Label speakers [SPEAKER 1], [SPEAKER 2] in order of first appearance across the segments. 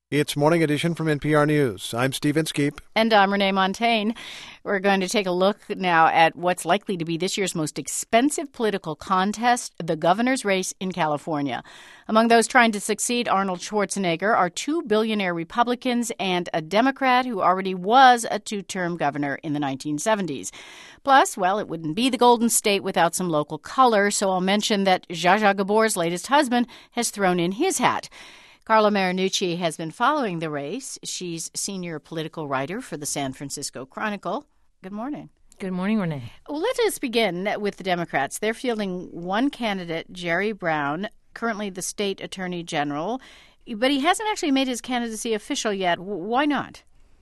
[SPEAKER 1] It's Morning Edition from NPR News. I'm Steve Inskeep.
[SPEAKER 2] And I'm Renee Montagne. We're going to take a look now at what's likely to be this year's most expensive political contest, the governor's race in California. Among those trying to succeed Arnold Schwarzenegger are two billionaire Republicans and a Democrat who already was a two-term governor in the 1970s. Plus, well, it wouldn't be the Golden State without some local color, so I'll mention that Zsa Zsa Gabor's latest husband has thrown in his hat. Carla Marinucci has been following the race. She's senior political writer for the San Francisco Chronicle. Good morning.
[SPEAKER 3] Good morning, Renee.
[SPEAKER 2] Well, let us begin with the Democrats. They're fielding one candidate, Jerry Brown, currently the state attorney general, but he hasn't actually made his candidacy official yet. Why not?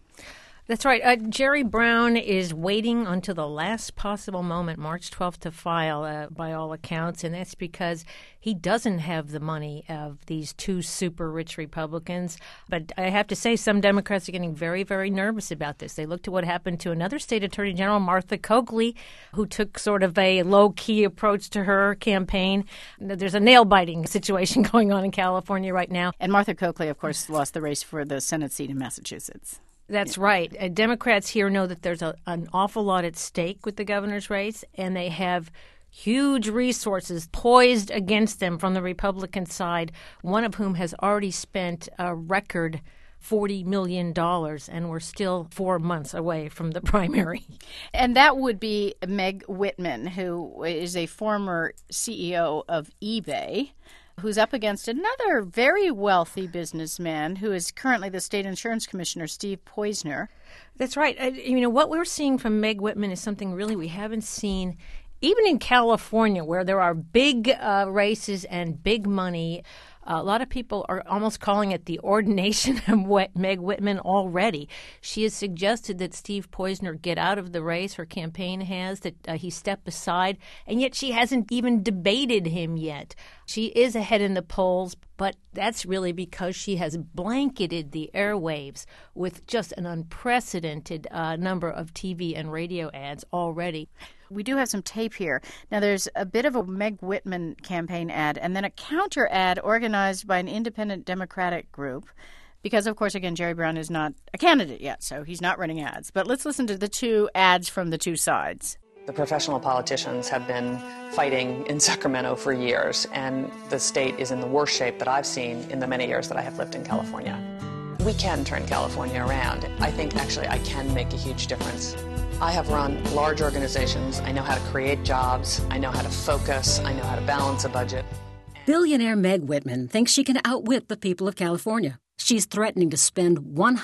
[SPEAKER 3] That's right. Jerry Brown is waiting until the last possible moment, March 12th, to file, by all accounts, and that's because he doesn't have the money of these two super rich Republicans. But I have to say, some Democrats are getting very, very nervous about this. They looked at what happened to another state attorney general, Martha Coakley, who took sort of a low-key approach to her campaign. There's a nail-biting situation going on in California right now.
[SPEAKER 2] And Martha Coakley, of course, lost the race for the Senate seat in Massachusetts.
[SPEAKER 3] That's right. Democrats here know that there's an awful lot at stake with the governor's race, and they have huge resources poised against them from the Republican side, one of whom has already spent a record $40 million, and we're still 4 months away from the primary.
[SPEAKER 2] And that would be Meg Whitman, who is a former CEO of eBay, who's up against another very wealthy businessman who is currently the state insurance commissioner, Steve Poizner.
[SPEAKER 3] That's right. What we're seeing from Meg Whitman is something really we haven't seen even in California, where there are big races and big money. A lot of people are almost calling it the ordination of Meg Whitman already. She has suggested that Steve Poizner get out of the race. Her campaign has, that he step aside, and yet she hasn't even debated him yet. She is ahead in the polls, but that's really because she has blanketed the airwaves with just an unprecedented number of TV and radio ads already.
[SPEAKER 2] We do have some tape here. Now, there's a bit of a Meg Whitman campaign ad and then a counter ad organized by an independent Democratic group because, of course, again, Jerry Brown is not a candidate yet, so he's not running ads. But let's listen to the two ads from the two sides.
[SPEAKER 4] The professional politicians have been fighting in Sacramento for years, and the state is in the worst shape that I've seen in the many years that I have lived in California. We can turn California around. I think, actually, I can make a huge difference. I have run large organizations. I know how to create jobs. I know how to focus. I know how to balance a budget.
[SPEAKER 5] Billionaire Meg Whitman thinks she can outwit the people of California. She's threatening to spend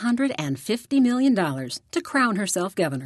[SPEAKER 5] $150 million to crown herself governor.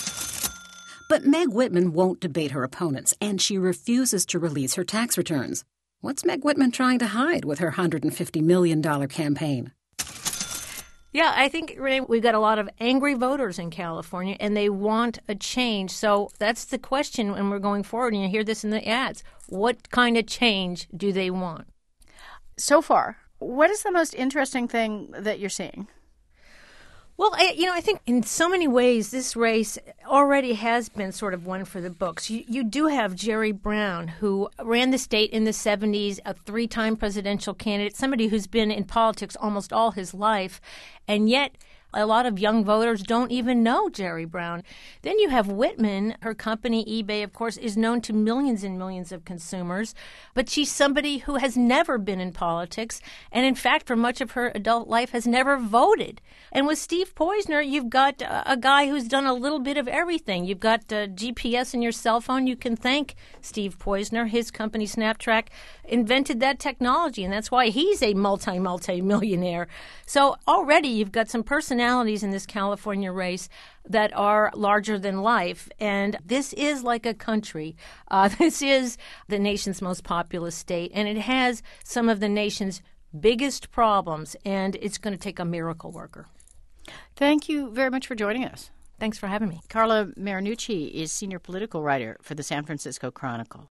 [SPEAKER 5] But Meg Whitman won't debate her opponents, and she refuses to release her tax returns. What's Meg Whitman trying to hide with her $150 million campaign?
[SPEAKER 3] Yeah, I think, Renee, we've got a lot of angry voters in California, and they want a change. So that's the question when we're going forward, and you hear this in the ads. What kind of change do they want?
[SPEAKER 2] So far, what is the most interesting thing that you're seeing?
[SPEAKER 3] Well, I think in so many ways this race already has been sort of one for the books. You do have Jerry Brown, who ran the state in the 70s, a three-time presidential candidate, somebody who's been in politics almost all his life, and yet a lot of young voters don't even know Jerry Brown. Then you have Whitman. Her company, eBay, of course, is known to millions and millions of consumers. But she's somebody who has never been in politics and, in fact, for much of her adult life has never voted. And with Steve Poizner, you've got a guy who's done a little bit of everything. You've got GPS in your cell phone. You can thank Steve Poizner. His company, Snaptrack, invented that technology, and that's why he's a multi-millionaire. So already you've got some personalities in this California race that are larger than life. And this is like a country. This is the nation's most populous state, and it has some of the nation's biggest problems, and it's going to take a miracle worker.
[SPEAKER 2] Thank you very much for joining us.
[SPEAKER 3] Thanks for having me.
[SPEAKER 2] Carla Marinucci is senior political writer for the San Francisco Chronicle.